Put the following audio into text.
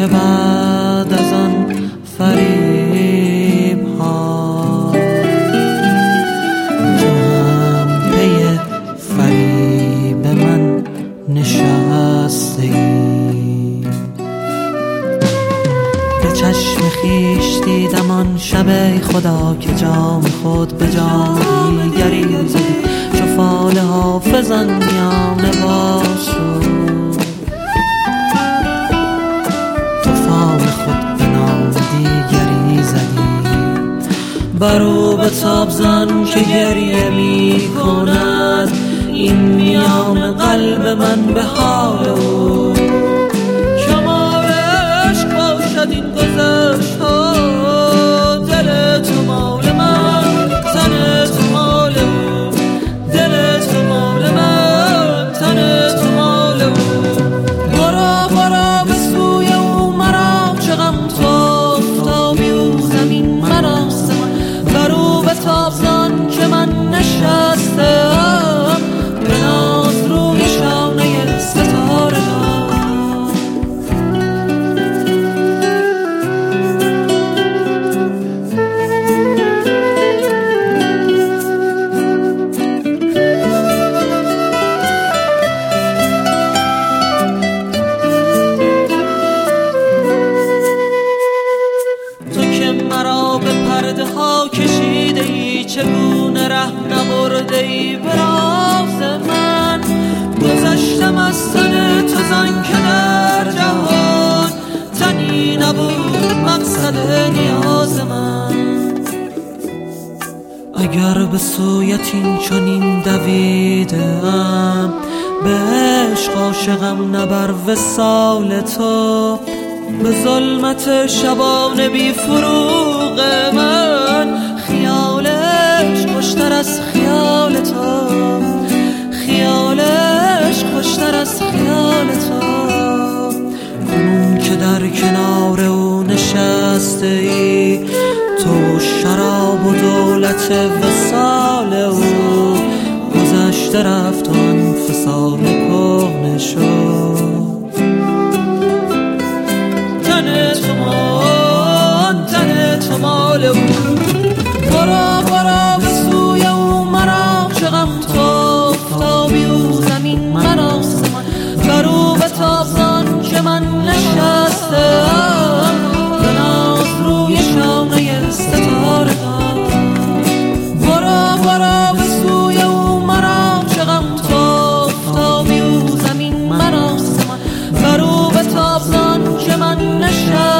که بعد از آن فریب ها تو هم پی فریب من نشستی. به چشم خویش دیدم آن شب ای خدا که جام خود به جام دیگری زدی، چو فال حافظان میان باز شد، تو فال خود به نام دیگری زدی. برو به تاب زن که گریه می کند، این میان قلب من به حال او. کمال عشق باشد این گذشت ها، دل تو مال من، تن تو مال او. دل تو مال من، تن تو مال او. برو برو به سوی او، مرا چه غم تو افتابی او زمین مراست من. برو به تاب زن که من نشستم به ناز روی شانه ستاره ها. تو که مرا به پرده ها کشیده ای، چگونه ره نبرده ای به راز من. گذشتم از تن تو زن که در جهان تنی نبود مقصد نیاز من. اگر به سویت این چنین دویدم، به عشق عاشقم نه بر وصال تو. به ظلمت شبان بی فروغ من، خیالش خوشتر از خیال تو. خیالش خوشتر از خیال تو. کنون که در کنار او نشسته ای، تو شراب و دولت وصال او. گذشته رفت و آن فسانه کهنه شد. تن تو مان، تن تو مال او. برو برو به سوی او، مرا چه غم تو افتابی او زمین مراست من. برو به تاب زن که من نشستم به ناز روی شانه ستاره ها. برو برو به سوی او، مرا چه غم تو افتابی او زمین مراست من. برو به تاب زن که من نشستم